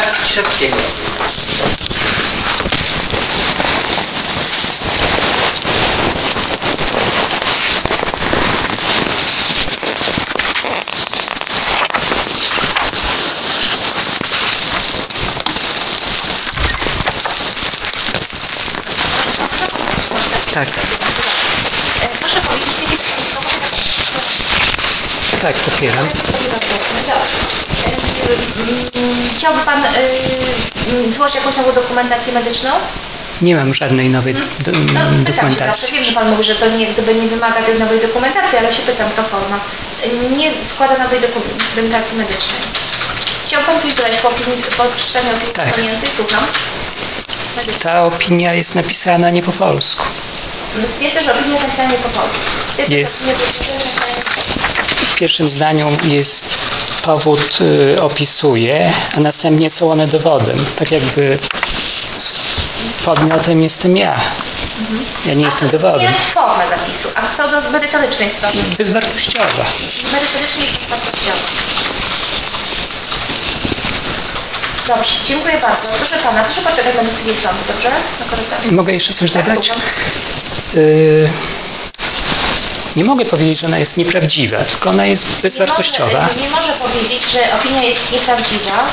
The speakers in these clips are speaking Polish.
Kiszewskiego. Tak. Proszę powiedzieć, Tak, popieram. Chciałby Pan złożyć jakąś nową dokumentację medyczną? Nie mam żadnej nowej Pytam się zawsze. dokumentacji. Wiem, że Pan mówi, że to nie wymaga tej nowej dokumentacji, ale się pytam, to forma. Nie składa nowej dokumentacji medycznej. Chciał Pan coś dodać po przeczytaniu opinii wspomniętej? Słucham. Ta opinia jest napisana nie po polsku. Stwierdzę, że opinia jest napisana nie po polsku. Jest. W pierwszym zdaniu jest powód opisuje, a następnie są one dowodem. Tak jakby podmiotem jestem ja. Ja nie jestem dowodem. Jest forma zapisu, a co do merytorycznej strony? Bezwartościowa. Merytorycznie jest bezwartościowa. Dobrze, dziękuję bardzo. Proszę Pana, proszę poczekać na decyzję sądu, dobrze? Na korytarzu. Mogę jeszcze coś dodać? Nie mogę powiedzieć, że ona jest nieprawdziwa, tylko ona jest bezwartościowa. Nie może powiedzieć, że opinia jest nieprawdziwa,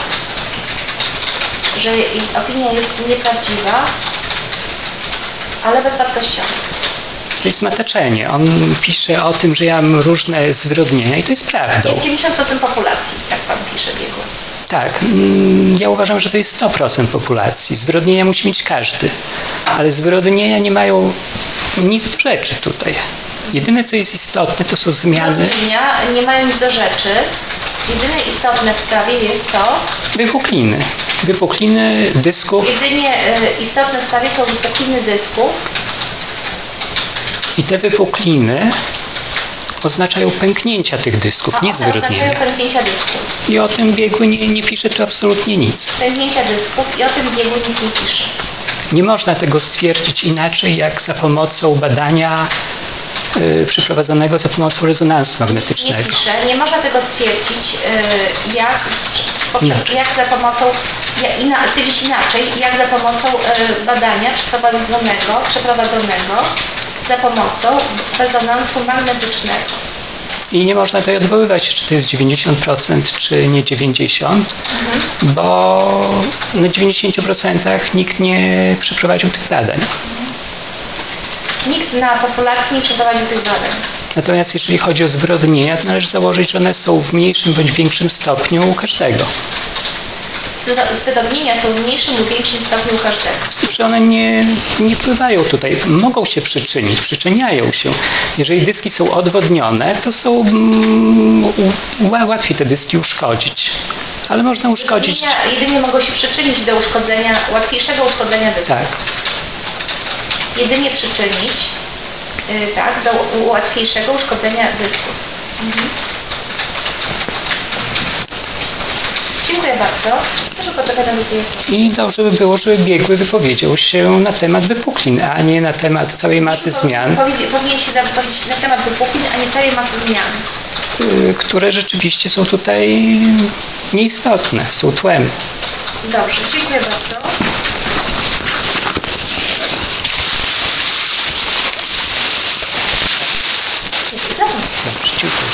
ale bezwartościowa. To jest mataczenie. On pisze o tym, że ja mam różne zwyrodnienia i to jest prawdą. Jest 90% populacji, jak Pan pisze biegu. Tak, ja uważam, że to jest 100% populacji. Zwyrodnienia musi mieć każdy, ale zwyrodnienia nie mają nic do rzeczy tutaj. Jedyne, co jest istotne, to są zmiany. Zwyrodnienia nie mają nic do rzeczy. Jedyne istotne w sprawie jest to... Wypukliny. Wypukliny dysków. Jedynie istotne w sprawie są wypukliny dysków. I te wypukliny oznaczają pęknięcia tych dysków, nie zwyrodnienia. Oznaczają pęknięcia dysków. I o tym biegu nie pisze tu absolutnie nic. Pęknięcia dysków i o tym biegu nic nie pisze. Nie można tego stwierdzić inaczej, jak za pomocą badania przeprowadzonego za pomocą rezonansu magnetycznego. Nie pisze. Nie można tego stwierdzić, jak za pomocą, stwierdzić inaczej, jak za pomocą badania przeprowadzonego za pomocą rezonansu magnetycznego. I nie można tutaj odwoływać, czy to jest 90%, czy nie 90%, bo na 90% nikt nie przeprowadził tych badań. Nikt na populacji nie przeprowadził tych badań. Natomiast jeżeli chodzi o zwyrodnienia, to należy założyć, że one są w mniejszym bądź większym stopniu u każdego. Zwyrodnienia są w mniejszym lub większym stopniu u każdego. Że one nie wpływają tutaj. Mogą się przyczynić, przyczyniają się. Jeżeli dyski są odwodnione, to są łatwiej te dyski uszkodzić. Ale można uszkodzić... Jedynie mogą się przyczynić do łatwiejszego uszkodzenia dysku. Tak. Jedynie przyczynić do łatwiejszego uszkodzenia dysku. Dziękuję bardzo. Proszę poczekać na decyzję. I dobrze by było, żeby biegły wypowiedział się na temat wypuklin, a nie na temat całej masy zmian. Powinien się wypowiedzieć na temat wypuklin, a nie całej masy zmian. Które rzeczywiście są tutaj nieistotne, są tłem. Dobrze, dziękuję bardzo. Dobrze, dziękuję.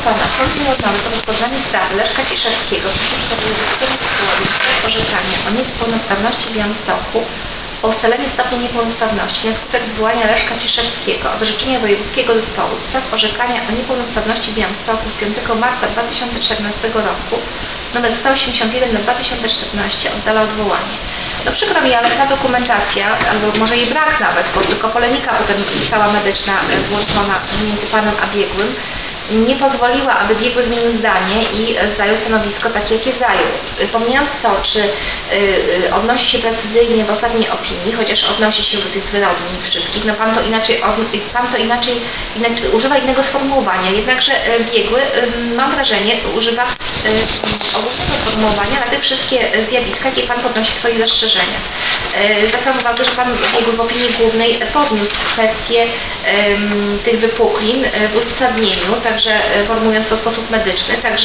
pana, sąd nieodnowy po rozpoznaniu sprawy Leszka Ciszewskiego przeciwko wojewódzkiemu zespołowi w orzekania o niepełnosprawności w Białymstoku o ustaleniu stopnia niepełnosprawności na skutek zwołania Leszka Ciszewskiego od orzeczenia wojewódzkiego zespołu spraw orzekania o niepełnosprawności w Białymstoku z 5 marca 2014 roku nr 181 na 2014 oddala odwołanie. No przykro mi, ale ta dokumentacja, albo może jej brak nawet, bo tylko polemika potem cała medyczna włączona między panem a biegłym, nie pozwoliła, aby biegły zmienił zdanie i zajął stanowisko takie, jakie zajął. Pomijając to, czy odnosi się precyzyjnie w ostatniej opinii, chociaż odnosi się do tych wyrodni wszystkich, no pan to inaczej używa innego sformułowania, jednakże biegły, mam wrażenie, używa ogólnego sformułowania na te wszystkie zjawiska, jakie pan podnosi w swoich zastrzeżeniach. Zwracam uwagę, że pan biegły w opinii głównej podniósł kwestię tych wypuklin w uzasadnieniu, także formując to w sposób medyczny, także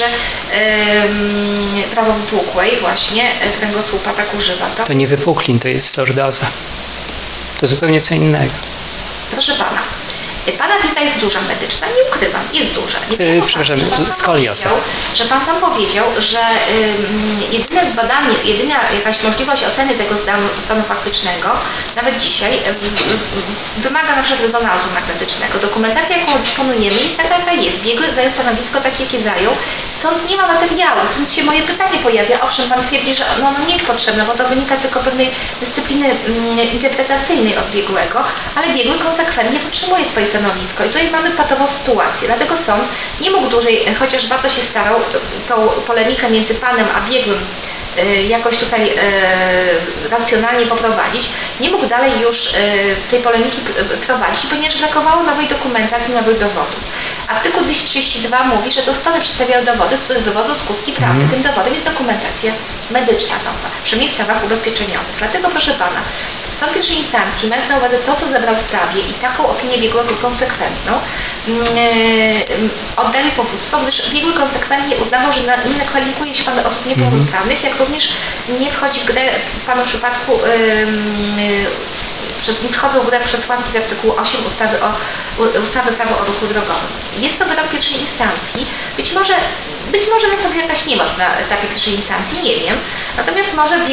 prawo wypukłej właśnie kręgosłupa tak używa. To nie wypuklin, to jest lordoza. To zupełnie co innego. Proszę pana, pana wiedza jest duża medyczna, nie ukrywam, jest duża. Przepraszam, skolioza. Że pan sam powiedział, że jedyne zbadanie, jedyna jakaś możliwość oceny tego stanu faktycznego, nawet dzisiaj, wymaga na przykład rezonansu magnetycznego. Dokumentacja, jaką dysponujemy, jest taka, jaka jest. Biegły zajął stanowisko takie, jakie zajął. Stąd nie ma materiału, stąd się moje pytanie pojawia. Owszem, pan twierdzi, że ono nie jest potrzebne, bo to wynika tylko pewnej dyscypliny interpretacyjnej od biegłego, ale biegły konsekwentnie podtrzymuje swoje stanowisko. I tutaj mamy patową sytuację. Dlatego sąd nie mógł dłużej, chociaż bardzo się starał, tą polemikę między panem a biegłym jakoś tutaj racjonalnie poprowadzić, nie mógł dalej już tej polemiki prowadzić, ponieważ brakowało nowej dokumentacji, nowych dowodów. Artykuł 232 mówi, że to strony przedstawiają dowody, z których dowodzą skutki prawne. Tym dowodem jest dokumentacja medyczna nowa, przynajmniej w sprawach ubezpieczeniowych. Dlatego, proszę pana, sąd pierwszej instancji, mając na uwadze to, co zebrał w sprawie i taką opinię biegłego konsekwentną, oddali powództwo, gdyż biegły konsekwentnie uznawał, że nie zakwalifikuje się pan do osób niepełnosprawnych, jak również nie wchodzi w grę w panu przypadku nie wchodzą w grę przesłanki z artykułu 8 ustawy Prawo o ruchu drogowym. Jest to wyrok pierwszej instancji. Być może nastąpi jakaś niemoc na etapie pierwszej instancji, nie wiem. Natomiast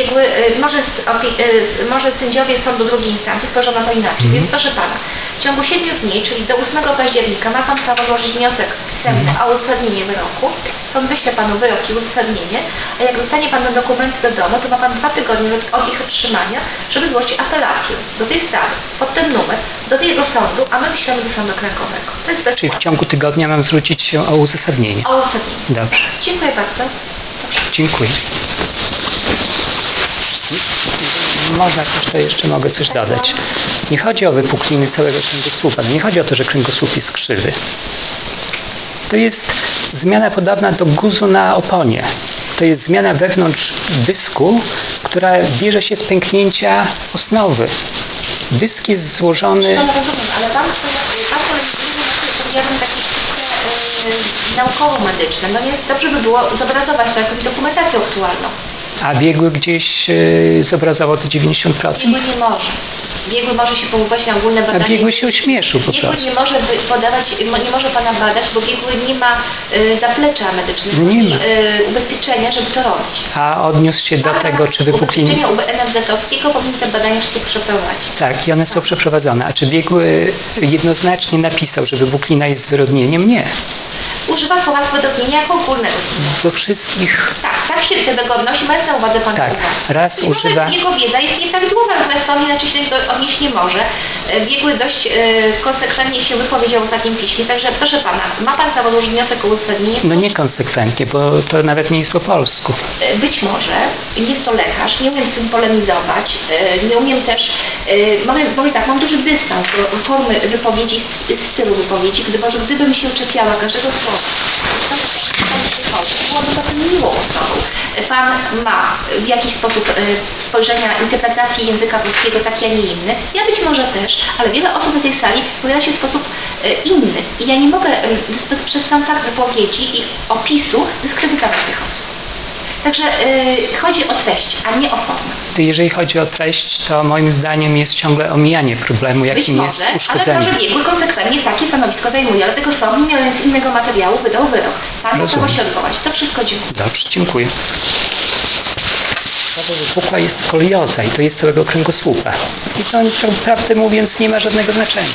może sędziowie sądu drugiej instancji spojrzą na to inaczej. Więc proszę pana, w ciągu 7 dni, czyli do 8 października ma pan prawo złożyć wniosek pisemny o uzasadnienie wyroku. Sąd wyśle panu wyrok i uzasadnienie, a jak dostanie pan ten dokument do domu, to ma pan 2 tygodnie od ich otrzymania, żeby złożyć apelację do tej sprawy, pod ten numer, do tego sądu, a my wyślemy do sądu okręgowego. To jest bezpłatne. Czyli w ciągu tygodnia mam zwrócić się o uzasadnienie. O uzasadnienie. Dobrze. Dziękuję bardzo. Dziękuję. Można to jeszcze mogę coś dodać. Nie chodzi o wypukliny całego kręgosłupa. Nie chodzi o to, że kręgosłup jest krzywy. To jest zmiana podobna do guzu na oponie. To jest zmiana wewnątrz dysku, która bierze się z pęknięcia osnowy. Dysk jest złożony... No rozumiem, ale pan powiedziałabym takie naukowo-medyczne. No więc dobrze by było zobrazować to jakąś dokumentacją aktualną. A biegły gdzieś zobrazował to 90%? Biegły nie może. Biegły może się powoływać na ogólne badania. A biegły się uśmieszył po prostu. Biegły nie może nie może pana badać, bo biegły nie ma zaplecza medycznego i ubezpieczenia, żeby to robić. A odniósł się do tego, czy wypukliny... Ubezpieczenia NFZ-owskiego powinny te badania wszystkie przeprowadzić. Tak, i one są przeprowadzone. A czy biegły jednoznacznie napisał, że wypuklina jest zwyrodnieniem? Nie. Używa słowa zwyrodnienia jako ogólnego. Do wszystkich... Tak się do tego odnosi, mając na uwadze pan tak, uwagę. raz używa... Jego wiedza jest nieprawidłowa, natomiast on inaczej się odnieść nie może. Biegły dość konsekwentnie się wypowiedział w ostatnim piśmie, także proszę pana, ma pan prawo złożyć wniosek o uzasadnienie? No niekonsekwentnie, bo to nawet nie jest po polsku. Być może, jest to lekarz, nie umiem z tym polemizować, nie umiem też, mam duży dystans do formy wypowiedzi, stylu wypowiedzi, gdybym się czepiała każdego słowa, byłoby to miłą osobą. Pan ma w jakiś sposób spojrzenia, interpretacji języka polskiego takie, a nie inny. Ja być może też, ale wiele osób na tej sali wypowiada się w sposób inny. I ja nie mogę przez sam fakt wypowiedzi i opisu dyskredytować tych osób. Także chodzi o treść, a nie o formę. Jeżeli chodzi o treść, to moim zdaniem jest ciągle omijanie problemu, Być jakim może, jest ale uszkodzenie. może biegły konsekwentnie takie stanowisko zajmuje, dlatego sąd, nie mając innego materiału, wydał wyrok. Pan ma prawo Rozumiem. się odwołać. To wszystko dziękuję. Dobrze, dziękuję. Sprawa wypukła jest skolioza i to jest całego kręgosłupa. I to prawdę mówiąc nie ma żadnego znaczenia.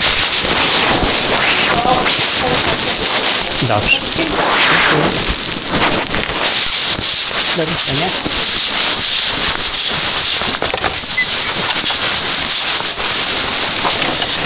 Dobrze. Do widzenia.